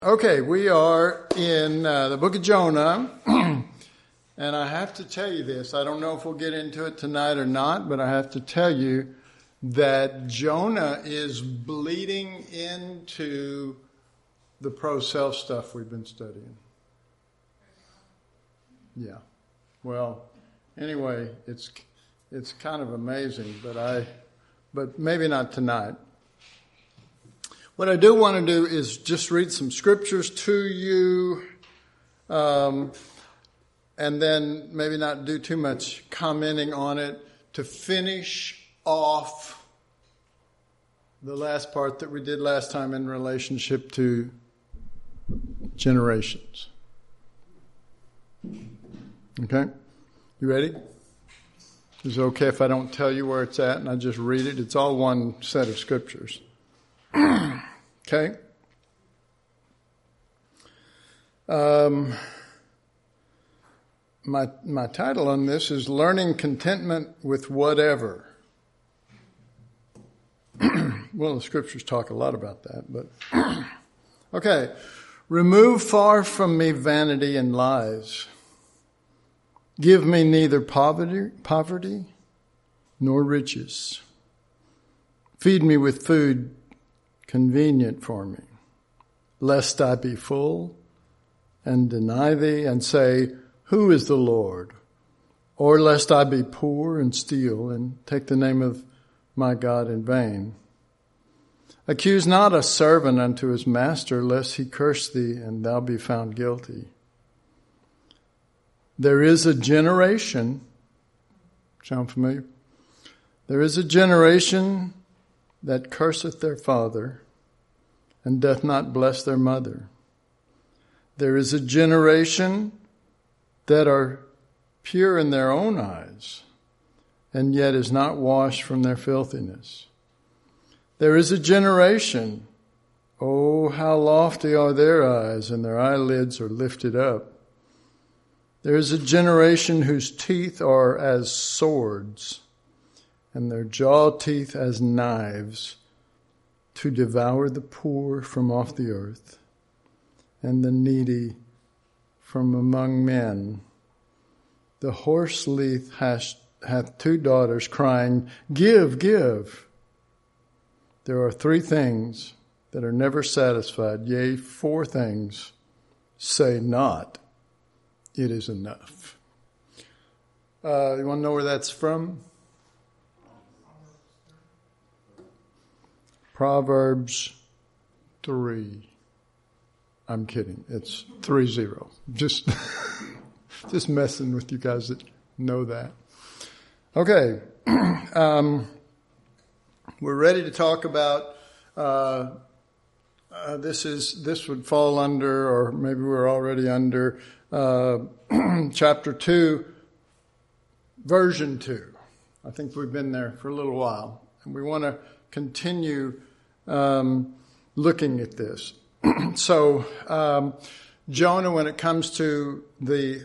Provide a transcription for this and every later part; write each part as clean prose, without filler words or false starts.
Okay, we are in the book of Jonah, and I have to tell you this. I don't know if we'll get into it tonight or not, but I have to tell you that Jonah is bleeding into the pro-self stuff we've been studying. Yeah. Well, anyway, it's kind of amazing, but maybe not tonight. What I do want to do is just read some scriptures to you, and then maybe not do too much commenting on it to finish off the last part that we did last time in relationship to generations. Okay? You ready? Is it okay if I don't tell you where it's at and I just read it? It's all one set of scriptures. Okay. My title on this is Learning Contentment with Whatever. Well, the scriptures talk a lot about that, but okay. Remove far from me vanity and lies. Give me neither poverty nor riches. Feed me with food convenient for me, lest I be full and deny thee and say, who is the Lord? Or lest I be poor and steal and take the name of my God in vain. Accuse not a servant unto his master, lest he curse thee and thou be found guilty. There is a generation, sound familiar? There is a generation that curseth their father, and doth not bless their mother. There is a generation that are pure in their own eyes, and yet is not washed from their filthiness. There is a generation, oh, how lofty are their eyes, and their eyelids are lifted up. There is a generation whose teeth are as swords, and their jaw teeth as knives, to devour the poor from off the earth, and the needy from among men. The horse leaf hath two daughters, crying, give, give. There are three things that are never satisfied, yea, four things. Say not, it is enough. You want to know where that's from? Proverbs 3. I'm kidding. It's 3-0. Just messing with you guys that know that. Okay. We're ready to talk about, this would fall under, or maybe we're already under, chapter 2, version 2. I think we've been there for a little while. And we want to continue looking at this. So, Jonah, when it comes to the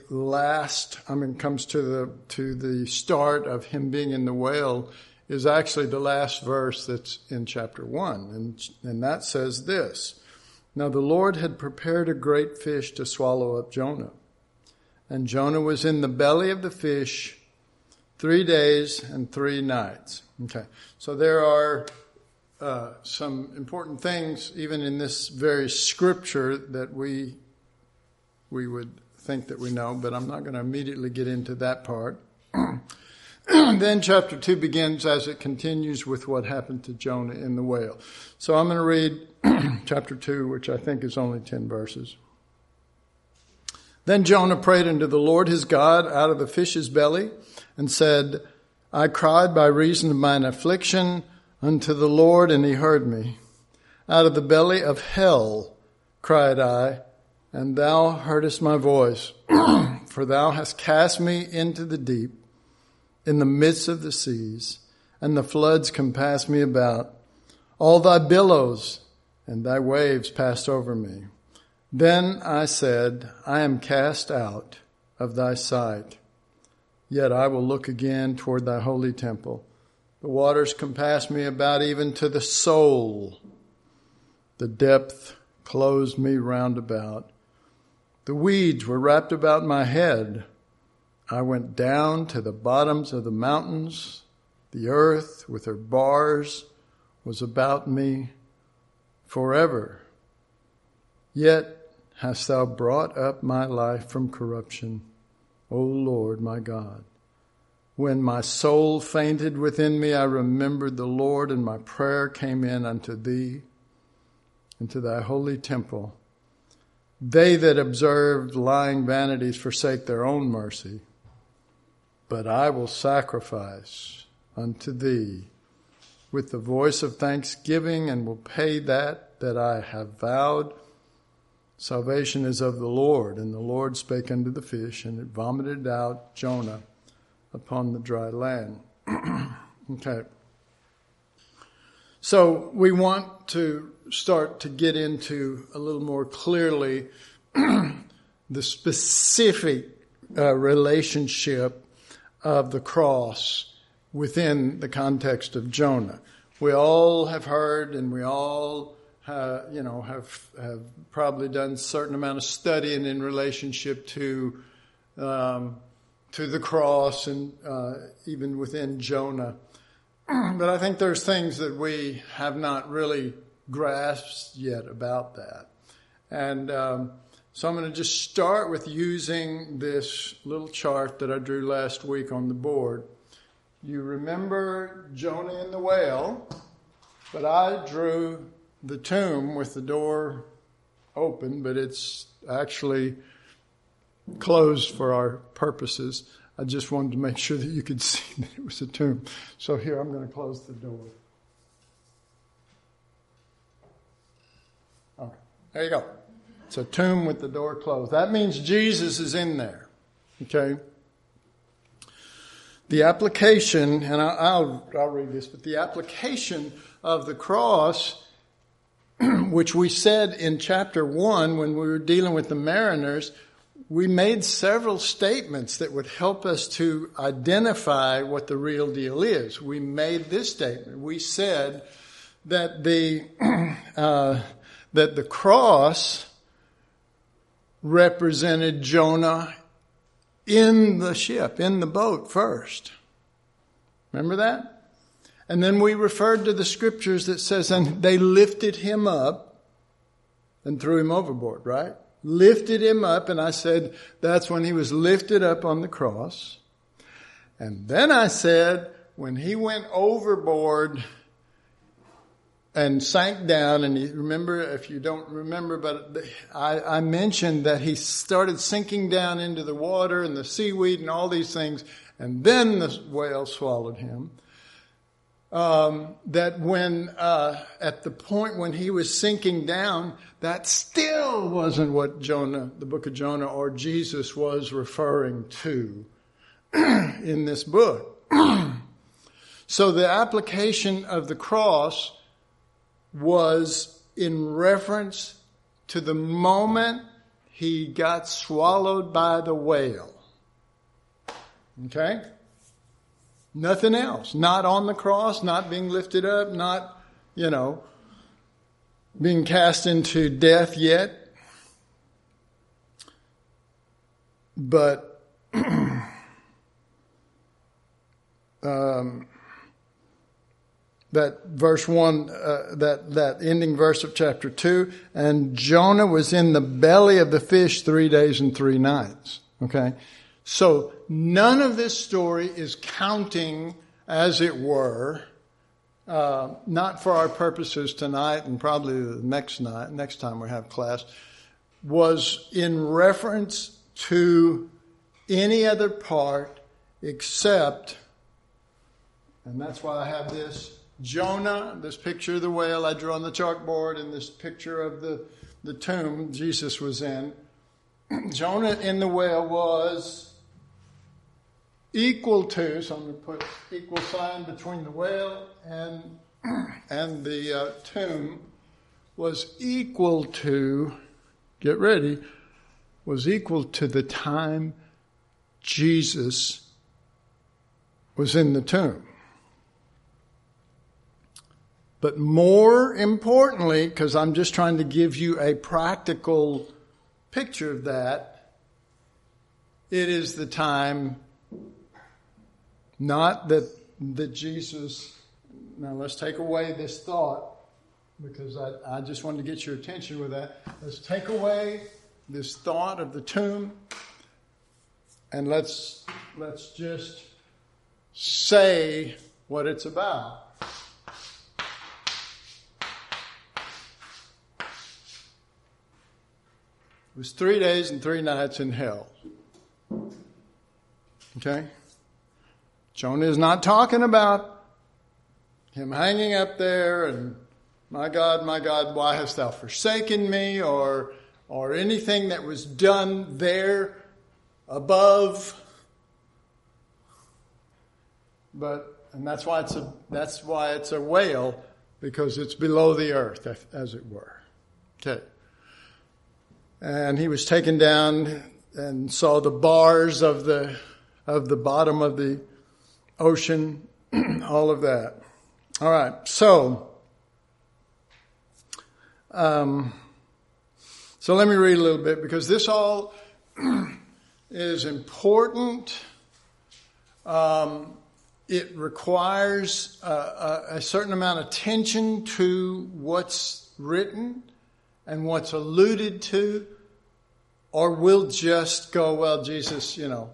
start of him being in the whale, is actually the last verse that's in chapter 1. And that says this: Now the Lord had prepared a great fish to swallow up Jonah. And Jonah was in the belly of the fish 3 days and 3 nights. Okay. So there are some important things, even in this very scripture, that we would think that we know, but I'm not going to immediately get into that part. Then chapter 2 begins as it continues with what happened to Jonah in the whale. So I'm going to read chapter 2, which I think is only 10 verses. Then Jonah prayed unto the Lord his God out of the fish's belly, and said, I cried by reason of mine affliction unto the Lord, and he heard me. Out of the belly of hell cried I, and thou heardest my voice. For thou hast cast me into the deep, in the midst of the seas, and the floods compassed me about. All thy billows and thy waves passed over me. Then I said, I am cast out of thy sight. Yet I will look again toward thy holy temple. The waters compass me about even to the soul. The depth closed me round about. The weeds were wrapped about my head. I went down to the bottoms of the mountains. The earth with her bars was about me forever. Yet hast thou brought up my life from corruption, O Lord my God. When my soul fainted within me, I remembered the Lord, and my prayer came in unto thee, into thy holy temple. They that observe lying vanities forsake their own mercy, but I will sacrifice unto thee with the voice of thanksgiving, and will pay that I have vowed. Salvation is of the Lord. And the Lord spake unto the fish, and it vomited out Jonah upon the dry land. Okay. So we want to start to get into a little more clearly the specific relationship of the cross within the context of Jonah. We all have heard, and we all have probably done a certain amount of studying in relationship to the cross, and even within Jonah. But I think there's things that we have not really grasped yet about that. And so I'm going to just start with using this little chart that I drew last week on the board. You remember Jonah in the whale, but I drew the tomb with the door open, but it's actually closed for our purposes. I just wanted to make sure that you could see that it was a tomb. So here, I'm going to close the door. Okay, there you go. It's a tomb with the door closed. That means Jesus is in there. Okay? The application, and I'll read this, but the application of the cross, which we said in chapter 1 when we were dealing with the mariners, we made several statements that would help us to identify what the real deal is. We made this statement. We said that the cross represented Jonah in the ship, in the boat first. Remember that? And then we referred to the scriptures that says, and they lifted him up and threw him overboard, right? Lifted him up, and I said that's when he was lifted up on the cross. And then I said when he went overboard and sank down, and you remember, if you don't remember, but I mentioned that he started sinking down into the water and the seaweed and all these things, and then the whale swallowed him. That when, at the point when he was sinking down, that still wasn't what Jonah, the book of Jonah, or Jesus was referring to in this book. So the application of the cross was in reference to the moment he got swallowed by the whale. Okay? Nothing else. Not on the cross, not being lifted up, not, being cast into death yet. But that verse 1, that ending verse of chapter 2, and Jonah was in the belly of the fish 3 days and 3 nights. Okay? So none of this story is counting, as it were, not for our purposes tonight and probably the next time we have class, was in reference to any other part except, and that's why I have this, Jonah, this picture of the whale I drew on the chalkboard, and this picture of the tomb Jesus was in. Jonah in the whale was equal to, so I'm going to put equal sign between the whale and the tomb, was equal to, get ready, was equal to the time Jesus was in the tomb. But more importantly, because I'm just trying to give you a practical picture of that, it is the time not that Jesus... Now let's take away this thought, because I just wanted to get your attention with that. Let's take away this thought of the tomb, and let's just say what it's about. It was 3 days and 3 nights in hell. Okay? Jonah is not talking about him hanging up there and, my God, why hast thou forsaken me? Or anything that was done there above. And that's why it's a whale, because it's below the earth, as it were. Okay. And he was taken down and saw the bars of the bottom of the ocean, all of that. All right, so let me read a little bit, because this all is important. It requires a certain amount of attention to what's written and what's alluded to, or we'll just go, well, Jesus,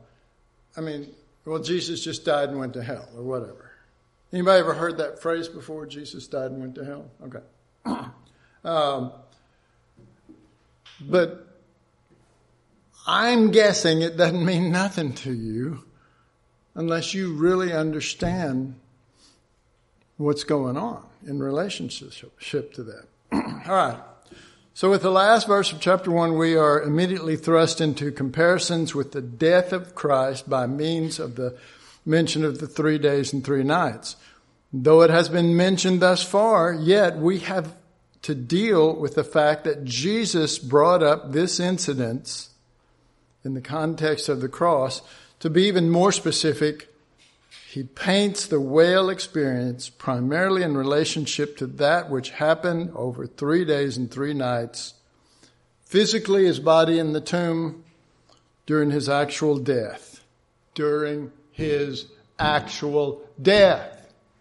Jesus just died and went to hell, or whatever. Anybody ever heard that phrase before, Jesus died and went to hell? Okay. But I'm guessing it doesn't mean nothing to you unless you really understand what's going on in relationship to that. All right. So with the last verse of chapter 1, we are immediately thrust into comparisons with the death of Christ by means of the mention of the 3 days and 3 nights. Though it has been mentioned thus far, yet we have to deal with the fact that Jesus brought up this incident in the context of the cross. To be even more specific, he paints the whale experience primarily in relationship to that which happened over 3 days and 3 nights, physically his body in the tomb during his actual death. During his actual death.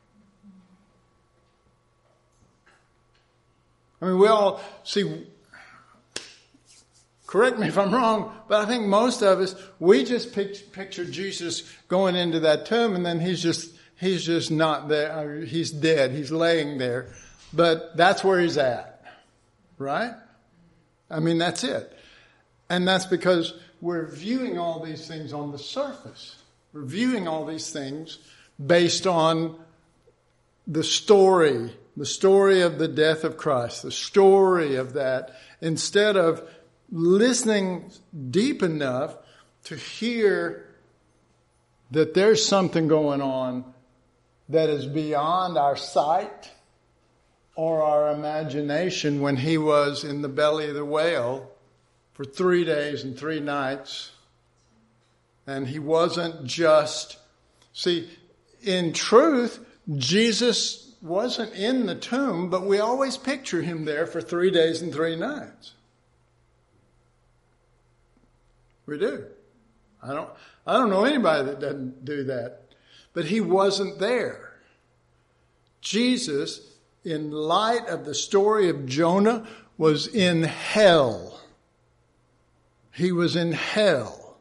I mean, we all see, correct me if I'm wrong, but I think most of us, we just picture Jesus going into that tomb, and then he's just not there. He's dead. He's laying there. But that's where he's at. Right? I mean, that's it. And that's because we're viewing all these things on the surface. We're viewing all these things based on the story of the death of Christ, the story of that, instead of listening deep enough to hear that there's something going on that is beyond our sight or our imagination when he was in the belly of the whale for 3 days and 3 nights. And he wasn't just... See, in truth, Jesus wasn't in the tomb, but we always picture him there for 3 days and 3 nights. We do. I don't know anybody that doesn't do that. But he wasn't there. Jesus, in light of the story of Jonah, was in hell. He was in hell.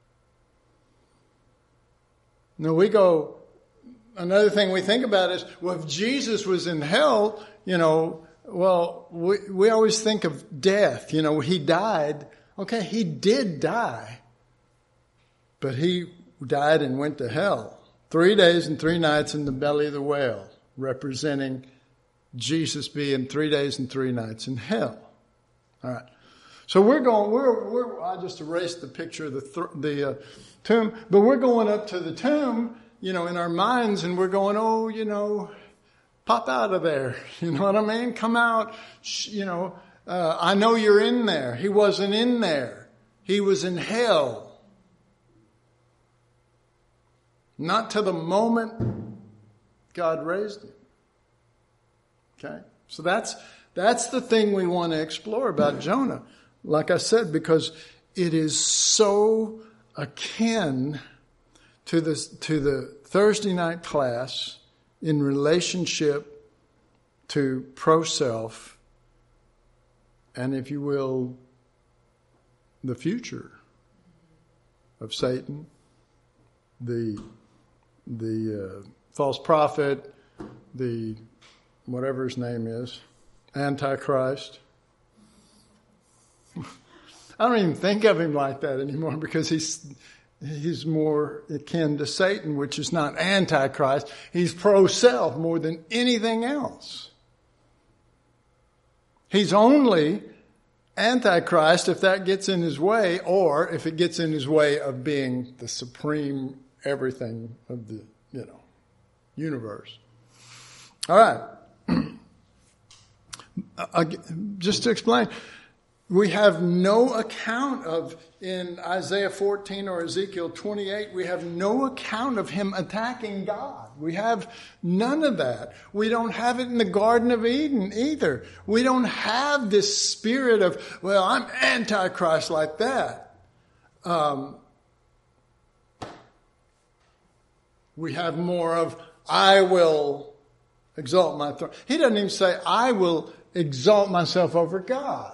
Now another thing we think about is, well, if Jesus was in hell, we always think of death. He died. Okay, he did die. But he died and went to hell. 3 days and 3 nights in the belly of the whale, representing Jesus being 3 days and 3 nights in hell. All right. So I just erased the picture of the tomb, but we're going up to the tomb, in our minds, and we're going, pop out of there. You know what I mean? Come out. I know you're in there. He wasn't in there. He was in hell. Not to the moment God raised him. Okay? So that's the thing we want to explore about Jonah. Like I said, because it is so akin to the Thursday night class in relationship to pro-self and, if you will, the future of Satan, the false prophet, the whatever his name is, Antichrist. I don't even think of him like that anymore because he's more akin to Satan, which is not Antichrist. He's pro-self more than anything else. He's only Antichrist if that gets in his way, or if it gets in his way of being the supreme everything of the, universe. All right. Just to explain, we have no account of, in Isaiah 14 or Ezekiel 28, we have no account of him attacking God. We have none of that. We don't have it in the Garden of Eden either. We don't have this spirit of, well, I'm Antichrist like that. We have more of, I will exalt my throne. He doesn't even say, I will exalt myself over God.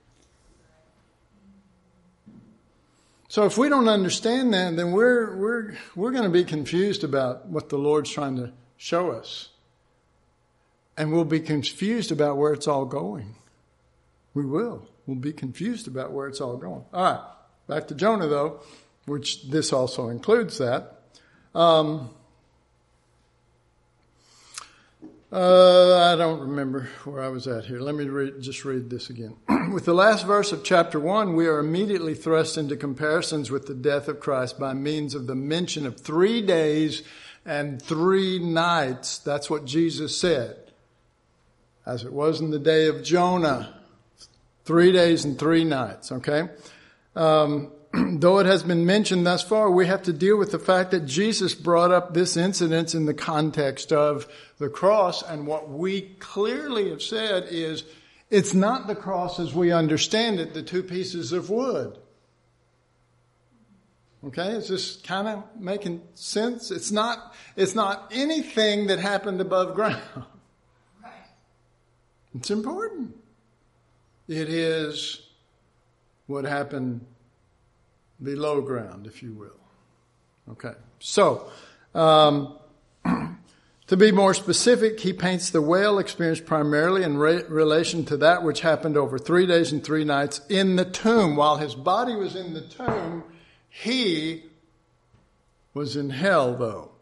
So if we don't understand that, then we're going to be confused about what the Lord's trying to show us. And we'll be confused about where it's all going. We will. We'll be confused about where it's all going. All right. Back to Jonah, though, which this also includes that. I don't remember where I was at here. Let me just read this again. With the last verse of chapter 1, we are immediately thrust into comparisons with the death of Christ by means of the mention of 3 days and 3 nights. That's what Jesus said. As it was in the day of Jonah, 3 days and 3 nights, okay? Though it has been mentioned thus far, we have to deal with the fact that Jesus brought up this incident in the context of the cross, and what we clearly have said is it's not the cross as we understand it, the 2 pieces of wood. Okay, is this kind of making sense? It's not anything that happened above ground. Right. It's important. It is what happened below ground, if you will. Okay. So, to be more specific, he paints the whale experience primarily in relation to that which happened over 3 days and 3 nights in the tomb. While his body was in the tomb, he was in hell, though.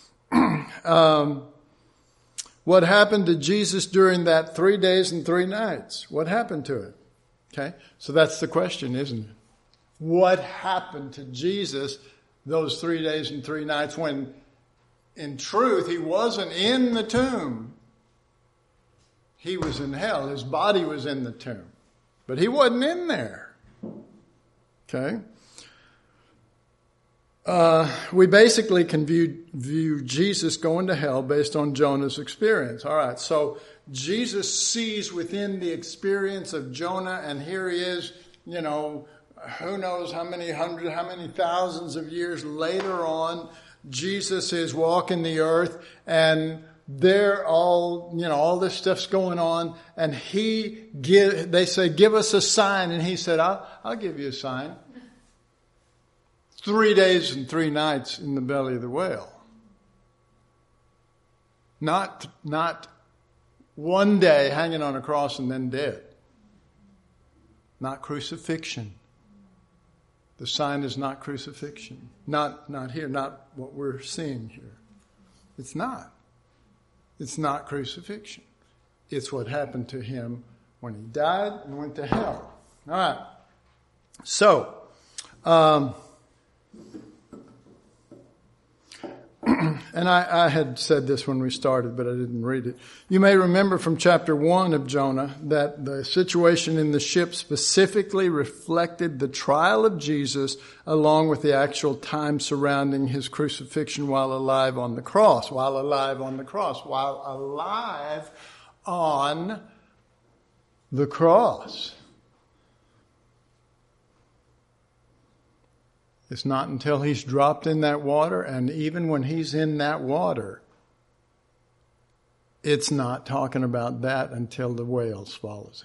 What happened to Jesus during that 3 days and 3 nights? What happened to it? Okay. So that's the question, isn't it? What happened to Jesus those 3 days and 3 nights when, in truth, he wasn't in the tomb? He was in hell. His body was in the tomb. But he wasn't in there. Okay? We basically can view Jesus going to hell based on Jonah's experience. All right, so Jesus sees within the experience of Jonah, and here he is, who knows how many thousands of years later on, Jesus is walking the earth, and they're all this stuff's going on, and they say, give us a sign, and he said, I'll give you a sign. 3 days and 3 nights in the belly of the whale. Not 1 day hanging on a cross and then dead. Not crucifixion. The sign is not crucifixion. Not here, not what we're seeing here. It's not. It's not crucifixion. It's what happened to him when he died and went to hell. All right. So, and I had said this when we started, but I didn't read it. You may remember from chapter 1 of Jonah that the situation in the ship specifically reflected the trial of Jesus along with the actual time surrounding his crucifixion while alive on the cross. While alive on the cross. It's not until he's dropped in that water, and even when he's in that water, it's not talking about that until the whale swallows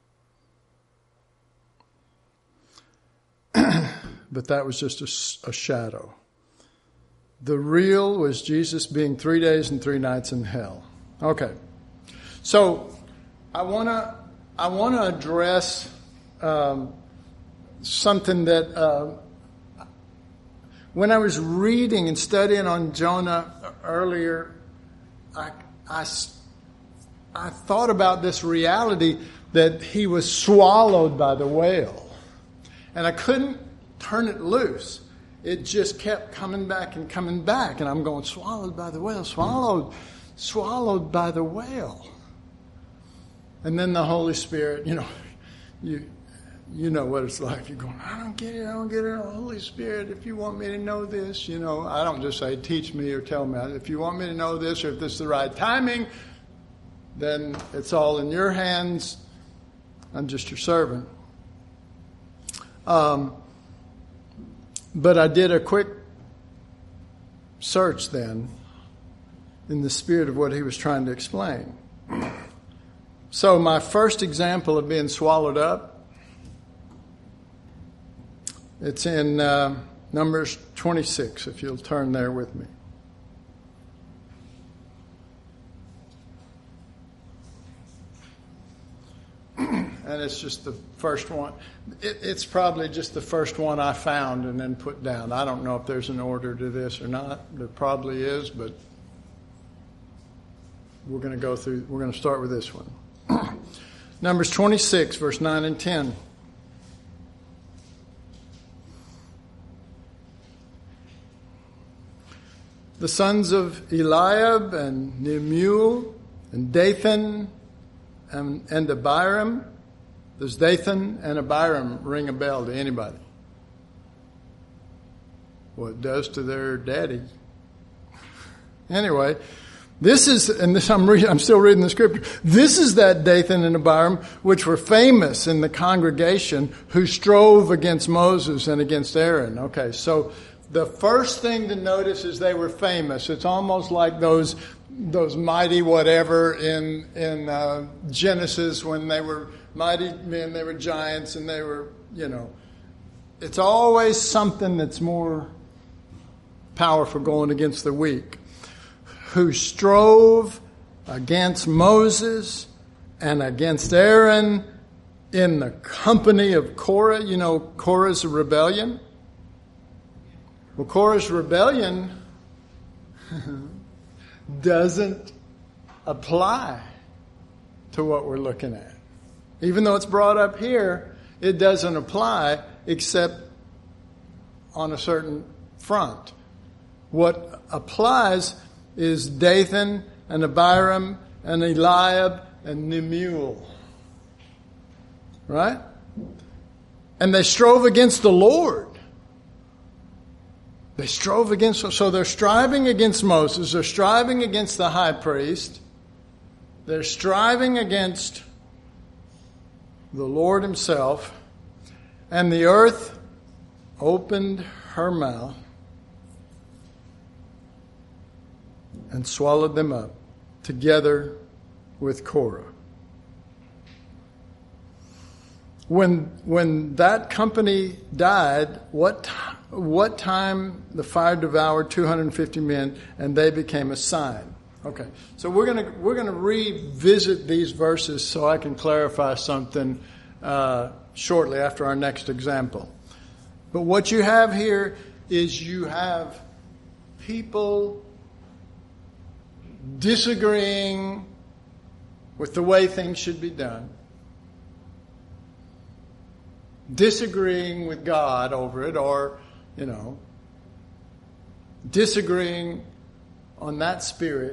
him. But that was just a shadow. The real was Jesus being 3 days and 3 nights in hell. Okay. So I want to address something that when I was reading and studying on Jonah earlier, I thought about this reality that he was swallowed by the whale. And I couldn't turn it loose. It just kept coming back and coming back. And I'm going, swallowed by the whale, swallowed by the whale. And then the Holy Spirit, you know what it's like. You're going, I don't get it. Oh, Holy Spirit, if you want me to know this, I don't just say, teach me or tell me. If you want me to know this, or if this is the right timing, then it's all in your hands. I'm just your servant. But I did a quick search then in the spirit of what he was trying to explain. So my first example of being swallowed up, it's in Numbers 26, if you'll turn there with me. And it's just the first one. It's probably just the first one I found and then put down. I don't know if there's an order to this or not. There probably is, but we're going to start with this one. Numbers 26, verse 9 and 10. The sons of Eliab and Nemuel and Dathan and Abiram. Does Dathan and Abiram ring a bell to anybody? Well, it does to their daddy. Anyway, I'm still reading the scripture. This is that Dathan and Abiram which were famous in the congregation who strove against Moses and against Aaron. Okay, so the first thing to notice is they were famous. It's almost like those mighty whatever in Genesis when they were mighty men, they were giants, and they were, it's always something that's more powerful going against the weak. Who strove against Moses and against Aaron in the company of Korah. Korah's rebellion. Well, Korah's rebellion doesn't apply to what we're looking at. Even though it's brought up here, it doesn't apply except on a certain front. What applies is Dathan and Abiram and Eliab and Nemuel. Right? And they strove against the Lord. So they're striving against Moses. They're striving against the high priest. They're striving against the Lord himself. And the earth opened her mouth and swallowed them up together with Korah. When that company died, what time the fire devoured 250 men, and they became a sign. Okay, so we're gonna revisit these verses so I can clarify something shortly after our next example. But what you have here is you have people disagreeing with the way things should be done, disagreeing with God over it, or, disagreeing on that spirit.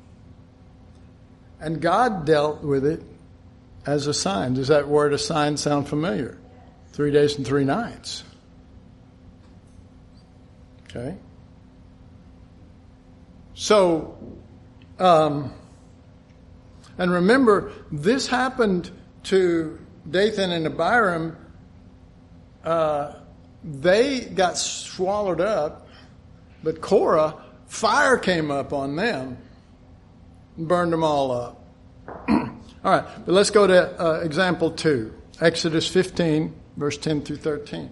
And God dealt with it as a sign. Does that word a sign sound familiar? 3 days and 3 nights. Okay. So, And remember, this happened to Dathan and Abiram. They got swallowed up, but Korah, fire came up on them and burned them all up. All right, but let's go to example 2. Exodus 15, verse 10 through 13.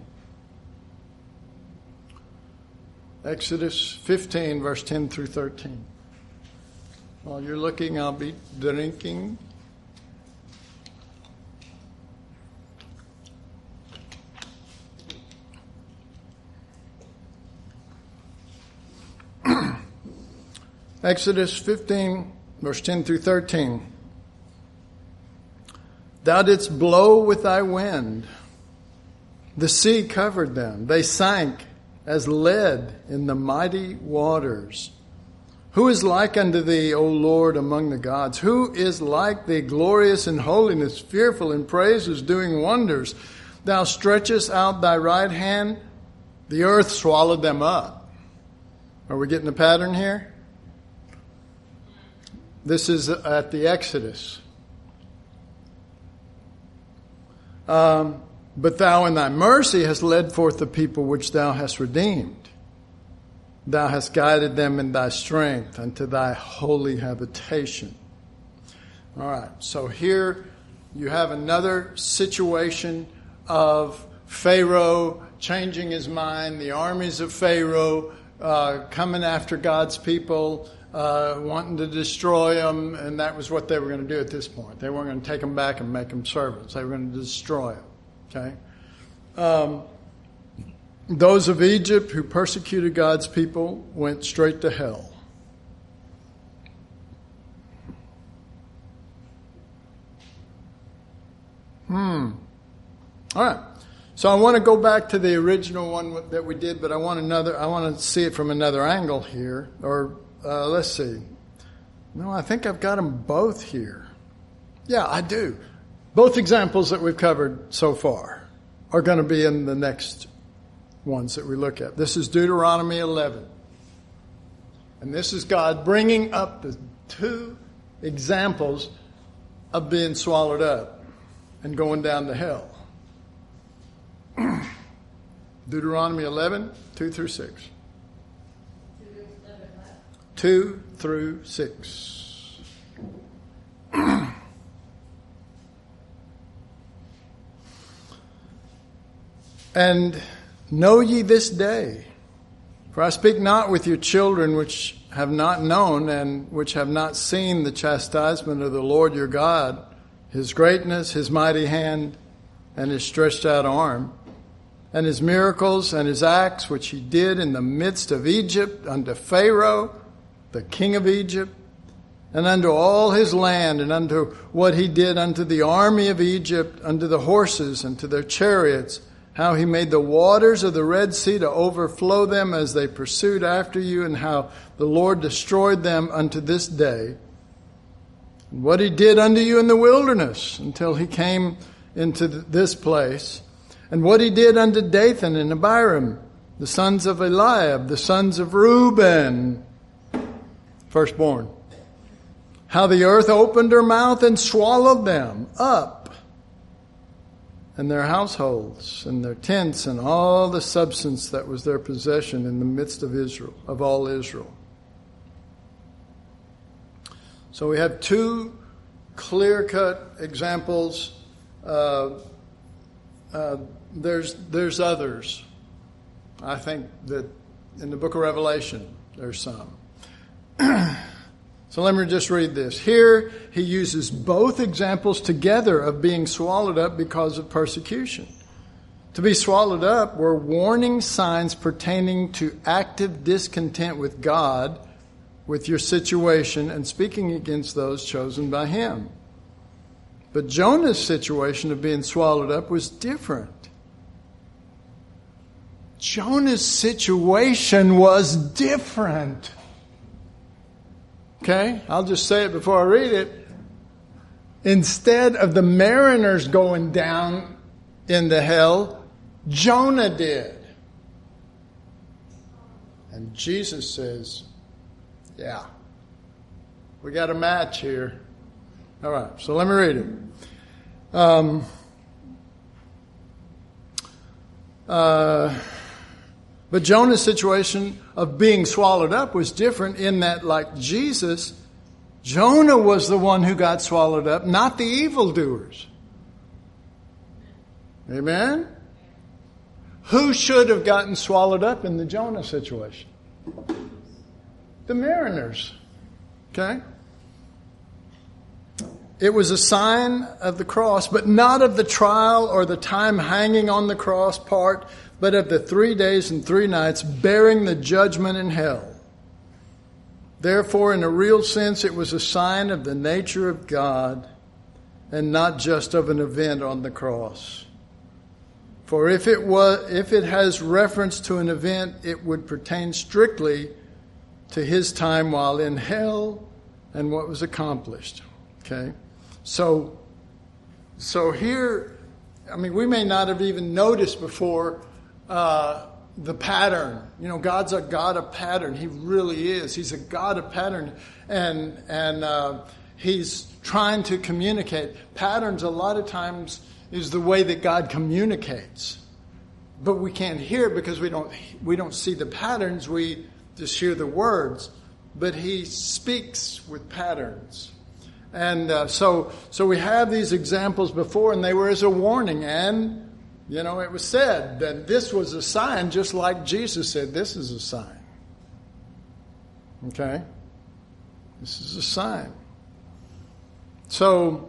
Exodus 15, verse 10 through 13. While you're looking, I'll be drinking. Exodus 15, verse 10 through 13. Thou didst blow with thy wind. The sea covered them. They sank as lead in the mighty waters. Who is like unto thee, O Lord, among the gods? Who is like thee, glorious in holiness, fearful in praises, doing wonders? Thou stretchest out thy right hand. The earth swallowed them up. Are we getting the pattern here? This is at the Exodus. But thou in thy mercy hast led forth the people which thou hast redeemed. Thou hast guided them in thy strength unto thy holy habitation. All right, so here you have another situation of Pharaoh changing his mind, the armies of Pharaoh coming after God's people, wanting to destroy them, and that was what they were going to do at this point. They weren't going to take them back and make them servants. They were going to destroy them. Okay? Those of Egypt who persecuted God's people went straight to hell. All right. So I want to go back to the original one that we did, but I want to see it from another angle here. Or let's see. No, I think I've got them both here. Yeah, I do. Both examples that we've covered so far are going to be in the next ones that we look at. This is Deuteronomy 11. And this is God bringing up the two examples of being swallowed up and going down to hell. Deuteronomy 11, 2 through 6. 2 through 6. And know ye this day, for I speak not with your children which have not known and which have not seen the chastisement of the Lord your God, his greatness, his mighty hand, and his stretched out arm, and his miracles and his acts which he did in the midst of Egypt unto Pharaoh, the king of Egypt, and unto all his land, and unto what he did unto the army of Egypt, unto the horses and to their chariots, how he made the waters of the Red Sea to overflow them as they pursued after you, and how the Lord destroyed them unto this day. And what he did unto you in the wilderness until he came into this place, and what he did unto Dathan and Abiram, the sons of Eliab, the sons of Reuben, firstborn. How the earth opened her mouth and swallowed them up, and their households, and their tents, and all the substance that was their possession in the midst of Israel, of all Israel. So we have two clear-cut examples. There's others. I think that in the book of Revelation, there's some. So let me just read this. Here, he uses both examples together of being swallowed up because of persecution. To be swallowed up were warning signs pertaining to active discontent with God, with your situation, and speaking against those chosen by him. But Jonah's situation of being swallowed up was different. Jonah's situation was different. Okay, I'll just say it before I read it. Instead of the mariners going down into hell, Jonah did. And Jesus says, yeah, we got a match here. All right, so let me read it. But Jonah's situation of being swallowed up was different in that, like Jesus, Jonah was the one who got swallowed up, not the evildoers. Amen? Who should have gotten swallowed up in the Jonah situation? The mariners. Okay? It was a sign of the cross, but not of the trial or the time hanging on the cross part, but of the 3 days and 3 nights bearing the judgment in hell. Therefore, in a real sense, it was a sign of the nature of God and not just of an event on the cross. For if it has reference to an event, it would pertain strictly to his time while in hell and what was accomplished. Okay? So here, I mean, we may not have even noticed before the pattern. You know, God's a God of pattern. He really is. He's a God of pattern. And he's trying to communicate. Patterns a lot of times is the way that God communicates. But we can't hear because we don't see the patterns. We just hear the words. But he speaks with patterns. And so we have these examples before, and they were as a warning. And, you know, it was said that this was a sign, just like Jesus said, this is a sign. Okay? This is a sign. So,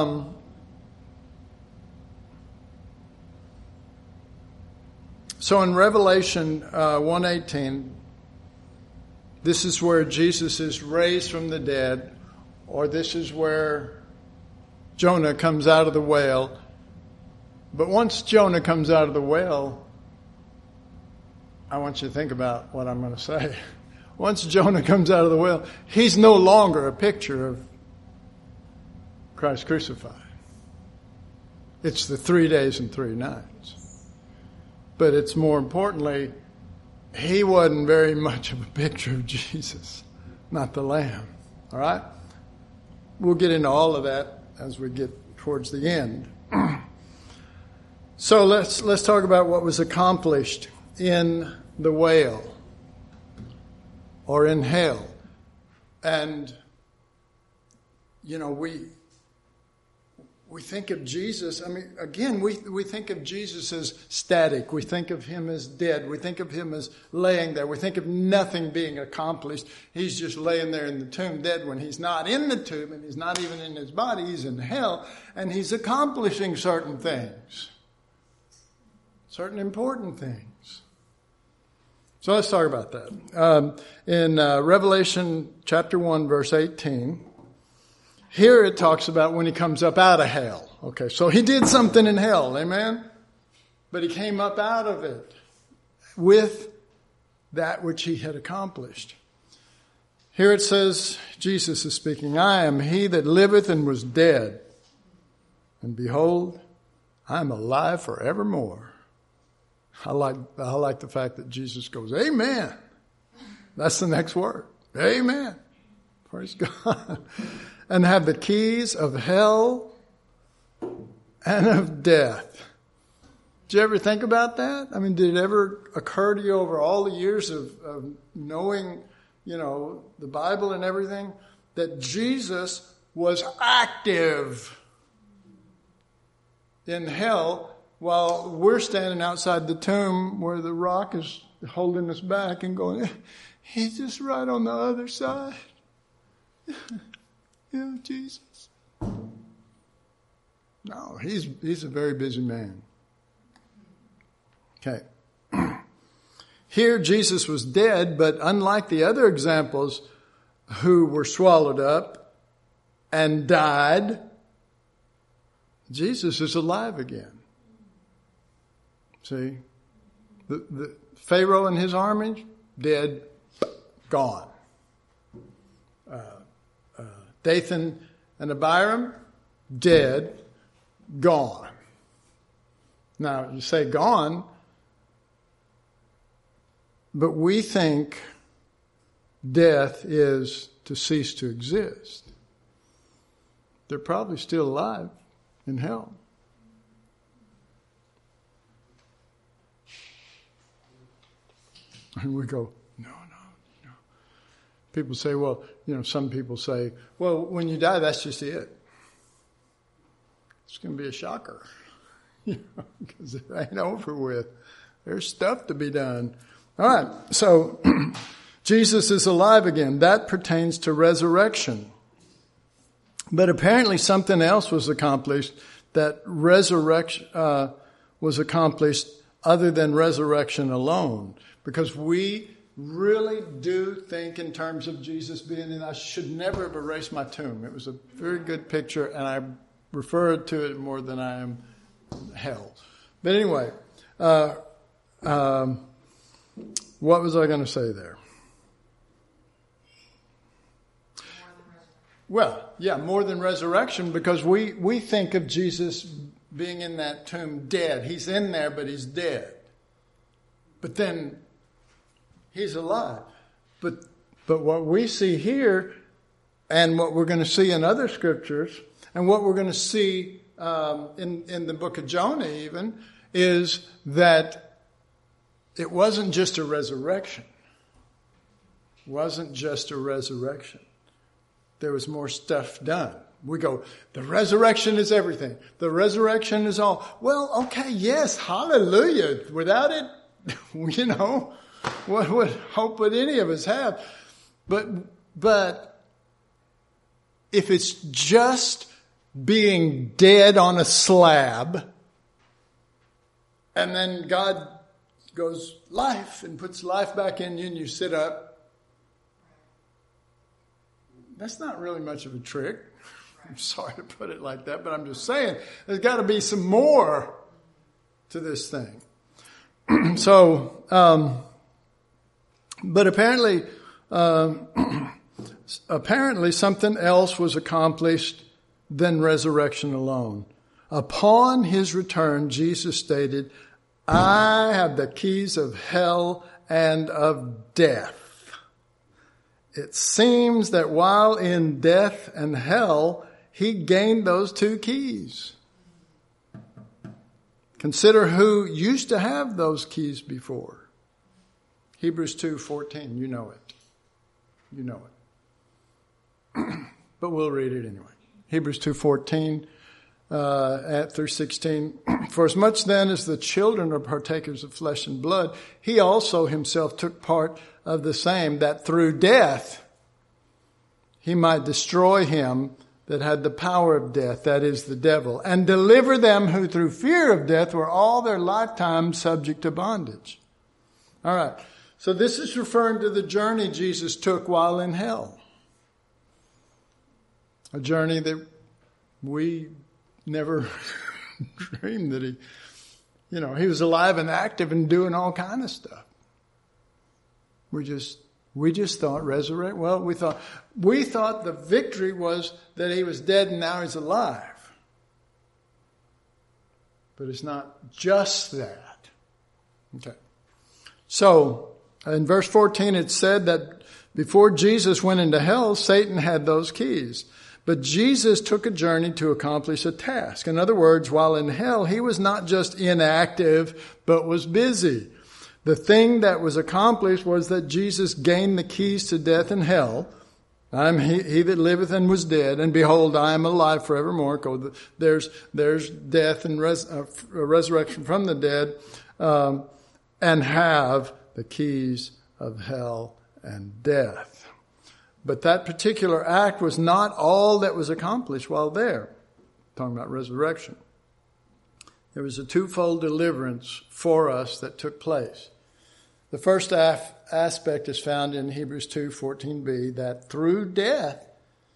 in Revelation 1:18, this is where Jesus is raised from the dead, or this is where Jonah comes out of the whale. But once Jonah comes out of the whale, I want you to think about what I'm going to say. Once Jonah comes out of the whale, he's no longer a picture of Christ crucified. It's the 3 days and 3 nights. But it's more importantly, he wasn't very much of a picture of Jesus, not the Lamb. All right? We'll get into all of that as we get towards the end. So let's talk about what was accomplished in the whale or in hell. And, you know, we think of Jesus, I mean, again, we think of Jesus as static. We think of him as dead. We think of him as laying there. We think of nothing being accomplished. He's just laying there in the tomb dead when he's not in the tomb and he's not even in his body. He's in hell and he's accomplishing certain things. Certain important things. So let's talk about that. In Revelation chapter 1, verse 18, here it talks about when he comes up out of hell. Okay, so he did something in hell, amen? But he came up out of it with that which he had accomplished. Here it says, Jesus is speaking, I am he that liveth and was dead. And behold, I am alive forevermore. I like the fact that Jesus goes, amen. That's the next word. Amen. Praise God. And have the keys of hell and of death. Did you ever think about that? I mean, did it ever occur to you over all the years of knowing, you know, the Bible and everything, that Jesus was active in hell while we're standing outside the tomb where the rock is holding us back and going, he's just right on the other side. Yeah, Jesus. No, he's a very busy man. Okay. Here Jesus was dead, but unlike the other examples who were swallowed up and died, Jesus is alive again. See? The Pharaoh and his army, dead, gone. Dathan and Abiram, dead, gone. Now, you say gone, but we think death is to cease to exist. they're probably still alive in hell. And we go, no. People say, well, some people say, well, when you die, that's just it. It's going to be a shocker, because it ain't over with. There's stuff to be done. All right, so Jesus is alive again. That pertains to resurrection. But apparently something else was accomplished, that resurrection was accomplished other than resurrection alone. Because we really do think in terms of Jesus being in. I should never have erased my tomb. It was a very good picture, and I refer to it more than I am hell. But anyway, what was I going to say there? Well, yeah, more than resurrection, because we think of Jesus being in that tomb dead. He's in there, but he's dead. But then he's alive. But what we see here, and what we're going to see in other scriptures, and what we're going to see in the book of Jonah even, is that it wasn't just a resurrection. It wasn't just a resurrection. There was more stuff done. We go, the resurrection is everything. The resurrection is all. Well, okay, yes, hallelujah. Without it, what hope would any of us have? But if it's just being dead on a slab, and then God goes life and puts life back in you and you sit up, that's not really much of a trick. I'm sorry to put it like that, but I'm just saying there's got to be some more to this thing. But apparently something else was accomplished than resurrection alone. Upon his return, Jesus stated, I have the keys of hell and of death. It seems that while in death and hell, he gained those two keys. Consider who used to have those keys before. Hebrews 2:14, you know it. You know it. But we'll read it anyway. Hebrews 2:14 through 16. For as much then as the children are partakers of flesh and blood, he also himself took part of the same, that through death he might destroy him that had the power of death, that is the devil, and deliver them who through fear of death were all their lifetime subject to bondage. All right. So this is referring to the journey Jesus took while in hell. A journey that we never dreamed that he was alive and active and doing all kind of stuff. We just thought resurrect. Well, we thought the victory was that he was dead and now he's alive. But it's not just that. Okay. So, in verse 14 it said that before Jesus went into hell, Satan had those keys. But Jesus took a journey to accomplish a task. In other words, while in hell, he was not just inactive, but was busy. The thing that was accomplished was that Jesus gained the keys to death and hell. I am he that liveth and was dead, and behold, I am alive forevermore. There's death and resurrection from the dead, and have the keys of hell and death. But that particular act was not all that was accomplished while there. Talking about resurrection. There was a twofold deliverance for us that took place. The first aspect is found in Hebrews 2:14b, that through death,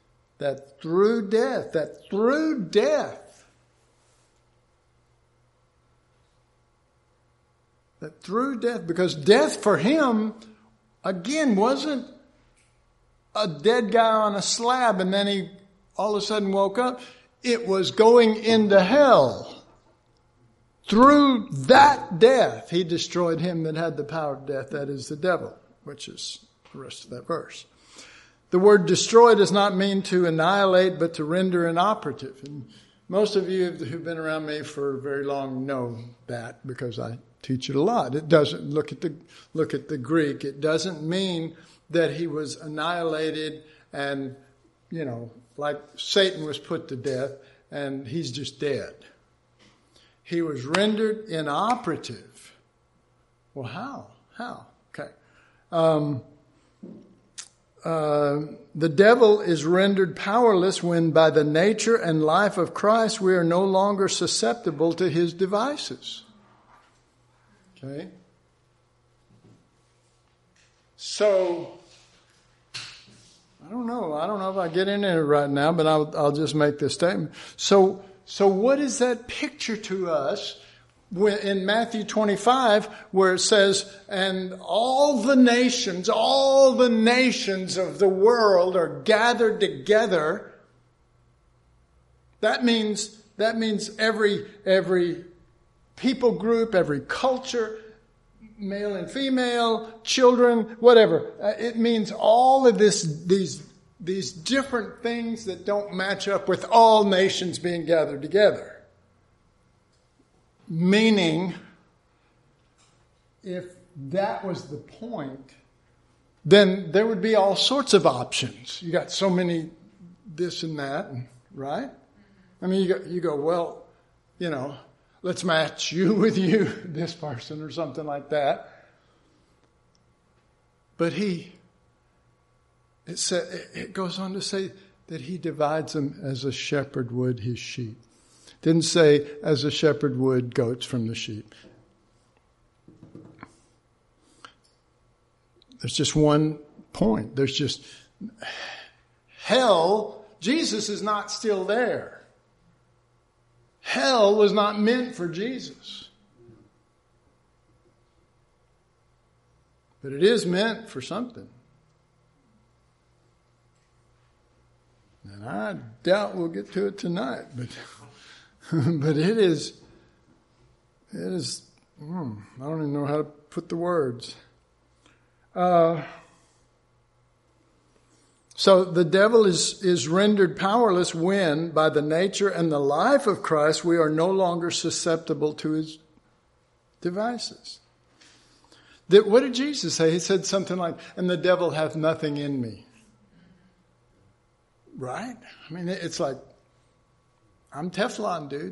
because death for him, again, wasn't a dead guy on a slab and then he all of a sudden woke up. It was going into hell. Through that death, he destroyed him that had the power of death, that is the devil, which is the rest of that verse. The word destroy does not mean to annihilate, but to render inoperative. And most of you who've been around me for very long know that because I teach it a lot. It doesn't look at the Greek. It doesn't mean that he was annihilated and, like Satan was put to death and he's just dead. He was rendered inoperative. Well, how? Okay. The devil is rendered powerless when by the nature and life of Christ we are no longer susceptible to his devices. Okay? So, I don't know if I get into it right now, but I'll just make this statement. So what is that picture to us in Matthew 25 where it says, and all the nations of the world are gathered together? That means every people group, every culture, male and female, children, whatever. It means all of these different things that don't match up with all nations being gathered together. Meaning, if that was the point, then there would be all sorts of options. You got so many this and that, right? I mean, you go, well, let's match you with this person or something like that. But it goes on to say that he divides them as a shepherd would his sheep. Didn't say as a shepherd would goats from the sheep. There's just one point. There's just hell. Jesus is not still there. Hell was not meant for Jesus. But it is meant for something. And I doubt we'll get to it tonight, but it is, I don't even know how to put the words. So the devil is rendered powerless when, by the nature and the life of Christ, we are no longer susceptible to his devices. What did Jesus say? He said something like, and the devil hath nothing in me. Right? I mean, it's like, I'm Teflon, dude.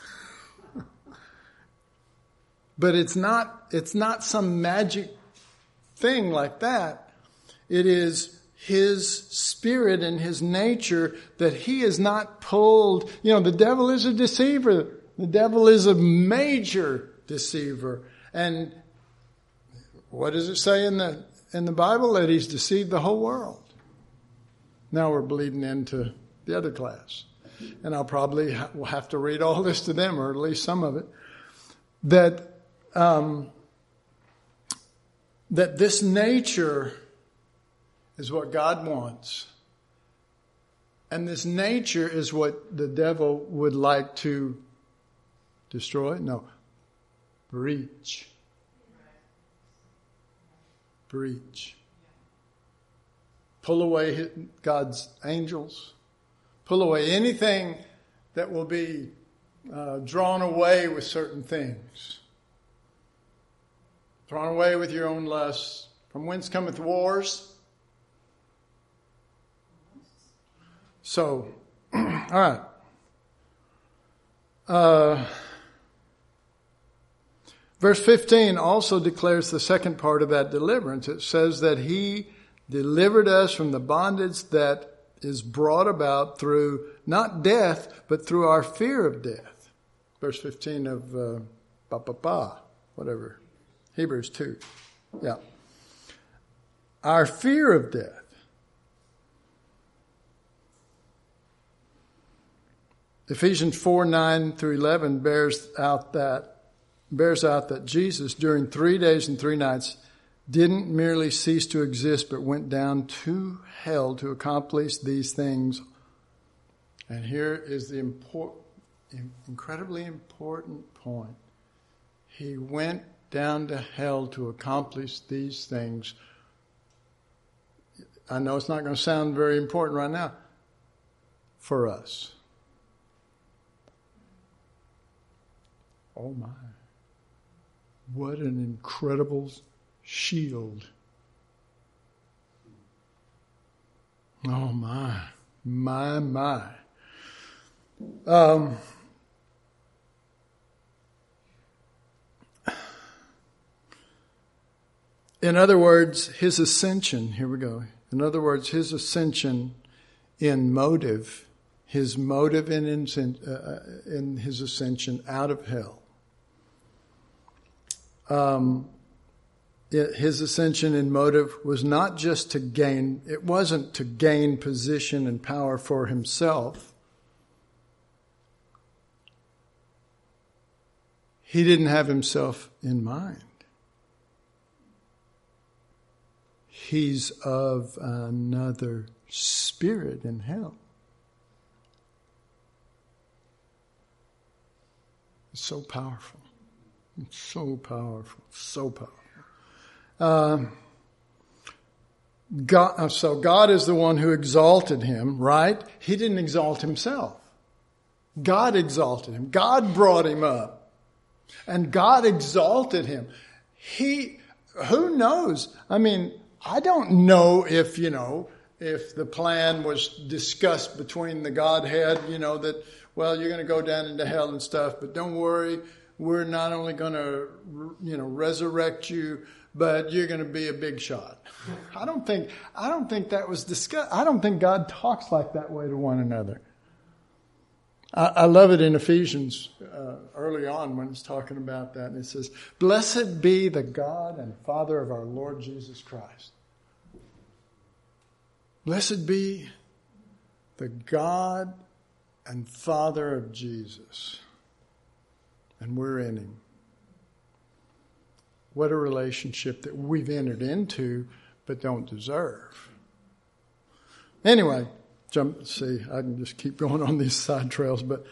But it's not some magic thing like that. It is his spirit and his nature that he is not pulled. The devil is a deceiver. The devil is a major deceiver. And what does it say in the Bible? That he's deceived the whole world. Now we're bleeding into the other class. And I'll probably will have to read all this to them, or at least some of it. That this nature is what God wants. And this nature is what the devil would like to destroy? No. Breach. Pull away God's angels. Pull away anything that will be drawn away with certain things. Drawn away with your own lusts. From whence cometh wars? So, all right. Verse 15 also declares the second part of that deliverance. It says that he delivered us from the bondage that is brought about through not death, but through our fear of death. Verse 15 of whatever. Hebrews 2. Yeah. Our fear of death. Ephesians 4:9 through 11 bears out that Jesus, during 3 days and 3 nights, didn't merely cease to exist, but went down to hell to accomplish these things. And here is the incredibly important point. He went down to hell to accomplish these things. I know it's not going to sound very important right now, for us. Oh my. What an incredible shield. Oh my. My. In other words, his ascension, here we go. In other words, his ascension in motive, his motive in his ascension out of hell. His ascension in motive was not just to gain, it wasn't to gain position and power for himself. He didn't have himself in mind. He's of another spirit in hell. It's so powerful. It's so powerful. So powerful. So God is the one who exalted him, right? He didn't exalt himself. God exalted him. God brought him up. And God exalted him. Who knows? I mean, I don't know if the plan was discussed between the Godhead, that, well, you're going to go down into hell and stuff, but don't worry, we're not only going to, resurrect you, but you're going to be a big shot. I don't think that was discussed. I don't think God talks like that way to one another. I love it in Ephesians early on when it's talking about that. And it says, "Blessed be the God and Father of our Lord Jesus Christ." Blessed be the God and Father of Jesus. And we're in him. What a relationship that we've entered into but don't deserve. Anyway, I can just keep going on these side trails, but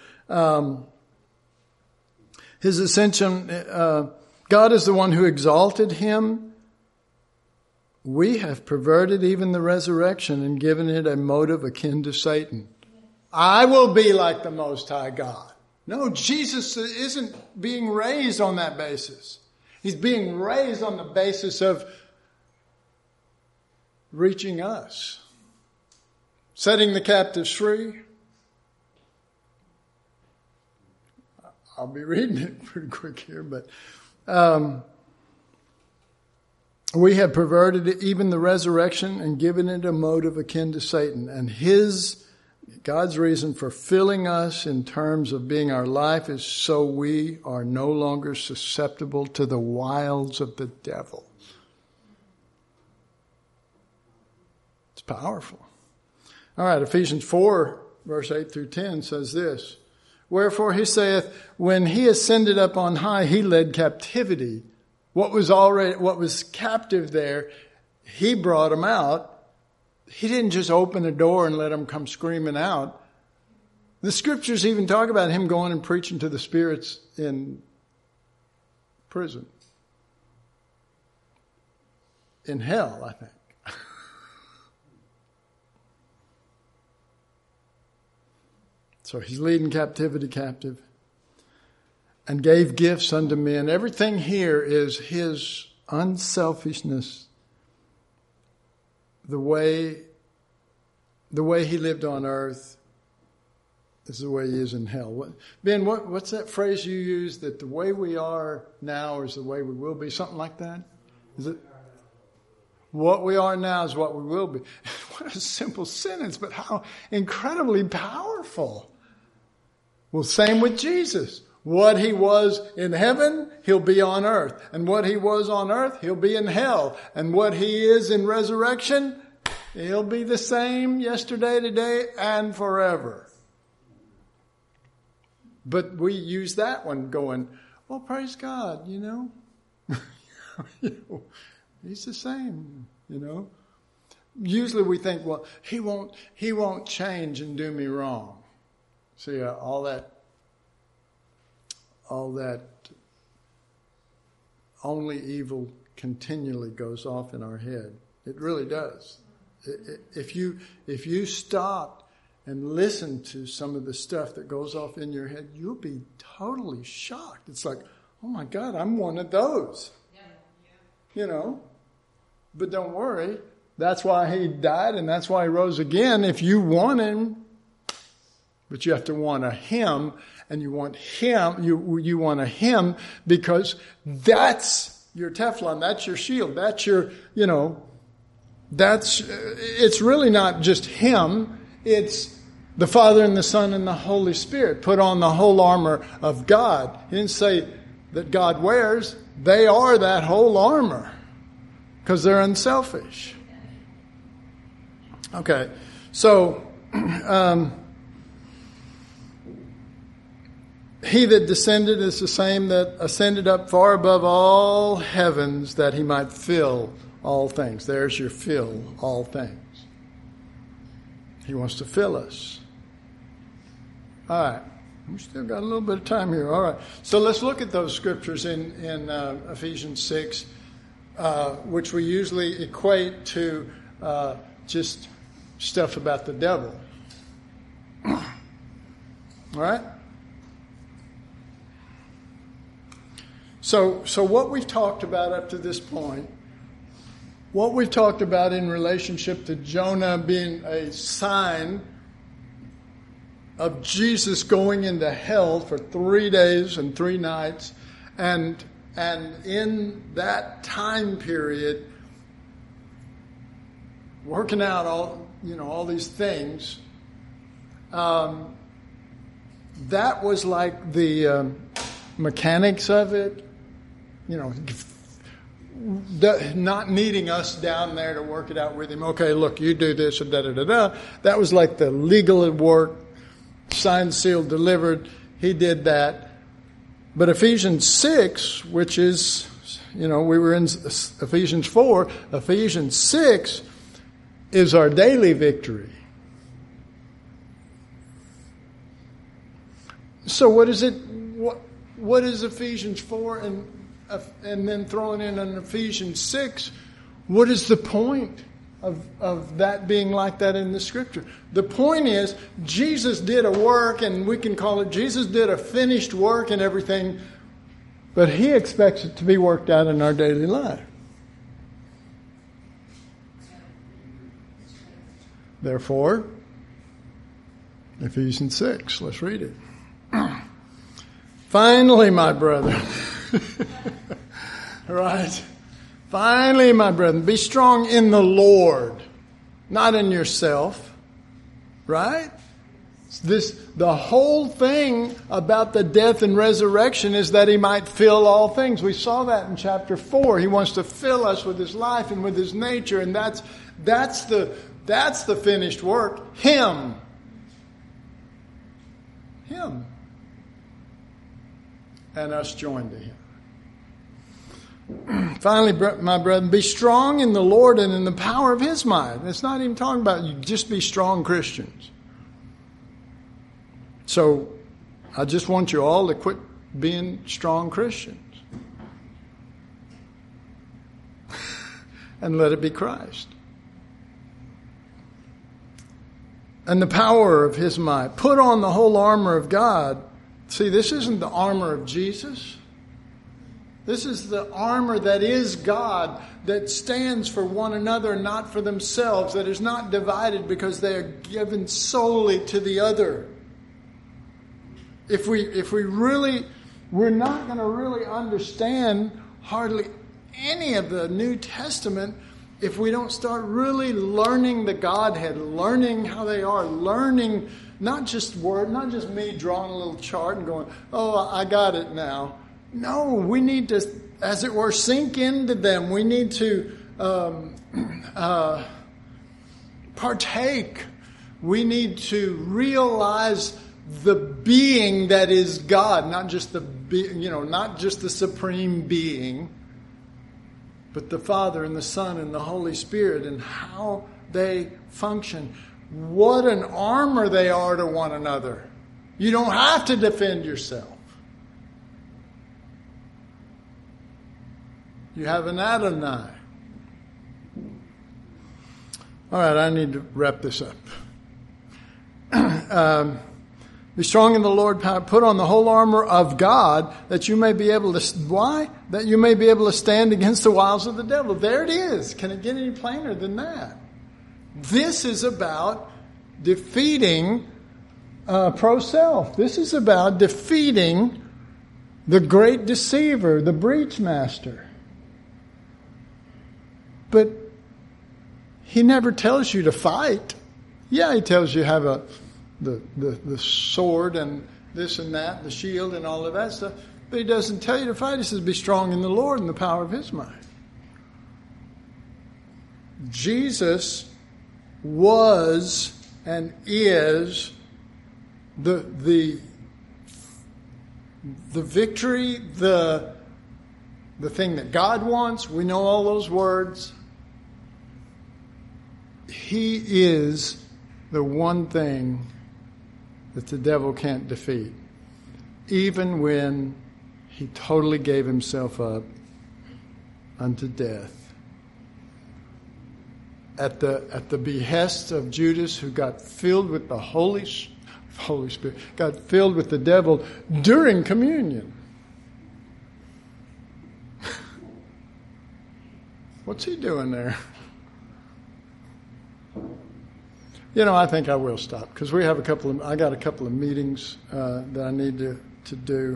his ascension, God is the one who exalted him. We have perverted even the resurrection and given it a motive akin to Satan. I will be like the Most High God. No, Jesus isn't being raised on that basis. He's being raised on the basis of reaching us. Setting the captives free. I'll be reading it pretty quick here, but we have perverted even the resurrection and given it a motive akin to Satan. And God's reason for filling us in terms of being our life is so we are no longer susceptible to the wiles of the devil. It's powerful. All right, Ephesians 4, verse 8 through 10 says this. "Wherefore he saith, when he ascended up on high, he led captivity. What was captive there, he brought them out. He didn't just open a door and let them come screaming out. The scriptures even talk about him going and preaching to the spirits in prison. In hell, I think. So he's leading captivity captive and gave gifts unto men. Everything here is his unselfishness. The way he lived on earth is the way he is in hell. Ben, what's that phrase you used, that the way we are now is the way we will be? Something like that? Is it? What we are now is what we will be. What a simple sentence, but how incredibly powerful. Well, same with Jesus. What he was in heaven, he'll be on earth. And what he was on earth, he'll be in hell. And what he is in resurrection, he'll be the same yesterday, today, and forever. But we use that one going, well, praise God, He's the same, Usually we think, well, he won't change and do me wrong. See, all that only evil continually goes off in our head. It really does. If you stopped and listened to some of the stuff that goes off in your head, you'll be totally shocked. It's like, oh my God, I'm one of those. You know? But don't worry. That's why he died and that's why he rose again. If you want him, but you have to want a him, and you want him, you want a him because that's your Teflon, that's your shield, that's your, it's really not just him, it's the Father and the Son and the Holy Spirit. Put on the whole armor of God. He didn't say that God wears, they are that whole armor because they're unselfish. Okay, so he that descended is the same that ascended up far above all heavens that he might fill all things. There's your fill all things. He wants to fill us. All right. We still got a little bit of time here. All right. So let's look at those scriptures in Ephesians 6, which we usually equate to just stuff about the devil. All right? So what we've talked about up to this point, what we've talked about in relationship to Jonah being a sign of Jesus going into hell for 3 days and 3 nights, and in that time period, working out all these things, that was like the mechanics of it. Not needing us down there to work it out with him. Okay, look, you do this and da-da-da-da. That was like the legal work, signed, sealed, delivered. He did that. But Ephesians 6, which is, we were in Ephesians 4. Ephesians 6 is our daily victory. So what is it? What is Ephesians 4 and then throwing in an Ephesians 6, what is the point of that being like that in the scripture? The point is, Jesus did a work, and we can call it, Jesus did a finished work and everything, but he expects it to be worked out in our daily life. Therefore, Ephesians 6, let's read it. Finally, my brethren. Right? Finally, my brethren, be strong in the Lord, not in yourself. Right? The whole thing about the death and resurrection is that he might fill all things. We saw that in chapter 4. He wants to fill us with his life and with his nature, and that's the finished work. Him. And us joined to him. Finally, my brethren, be strong in the Lord and in the power of his might. It's not even talking about you just be strong Christians. So I just want you all to quit being strong Christians and let it be Christ. And the power of his might. Put on the whole armor of God. See, this isn't the armor of Jesus. This is the armor that is God, that stands for one another, not for themselves, that is not divided because they are given solely to the other. If we really, we're not going to really understand hardly any of the New Testament if we don't start really learning the Godhead, learning how they are, learning not just me drawing a little chart and going, oh, I got it now. No, we need to, as it were, sink into them. We need to partake. We need to realize the being that is God, not just not just the supreme being, but the Father and the Son and the Holy Spirit and how they function. What an armor they are to one another. You don't have to defend yourself. You have an Adonai. All right, I need to wrap this up. Be strong in the Lord, put on the whole armor of God that you may be able to, why? That you may be able to stand against the wiles of the devil. There it is. Can it get any plainer than that? This is about defeating pro-self. This is about defeating the great deceiver, the breach master. But he never tells you to fight. Yeah, he tells you have the sword and this and that, the shield and all of that stuff. But he doesn't tell you to fight. He says, be strong in the Lord and the power of his might. Jesus was and is the victory, the thing that God wants. We know all those words. He is the one thing that the devil can't defeat, even when he totally gave himself up unto death. At the behest of Judas, who got filled with the Holy Spirit, got filled with the devil during communion. What's he doing there? I think I will stop because we have I got a couple of meetings that I need to do.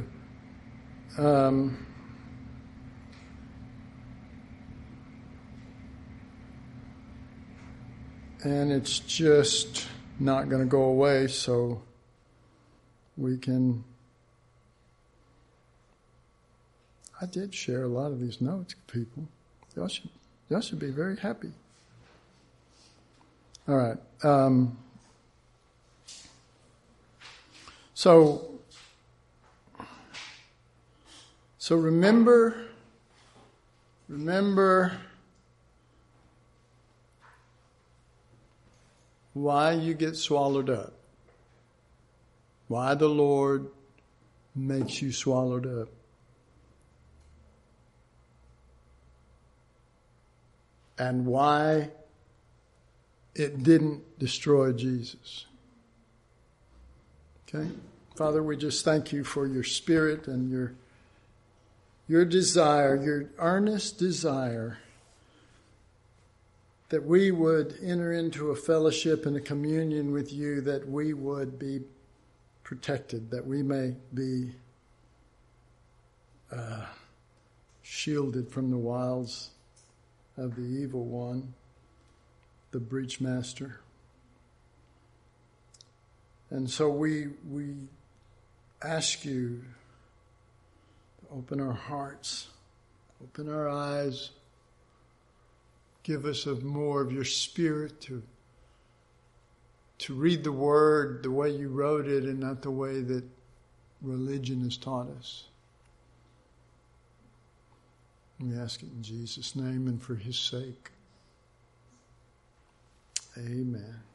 And it's just not going to go away, so we can... I did share a lot of these notes with people. Y'all should be very happy. All right. So remember why you get swallowed up. Why the Lord makes you swallowed up. And why it didn't destroy Jesus. Okay? Father, we just thank you for your Spirit and your desire, your earnest desire that we would enter into a fellowship and a communion with you, that we would be protected, that we may be shielded from the wiles of the evil one, the breach master. And so we ask you to open our hearts, open our eyes, give us more of your Spirit to read the Word the way you wrote it and not the way that religion has taught us. We ask it in Jesus' name and for his sake. Amen.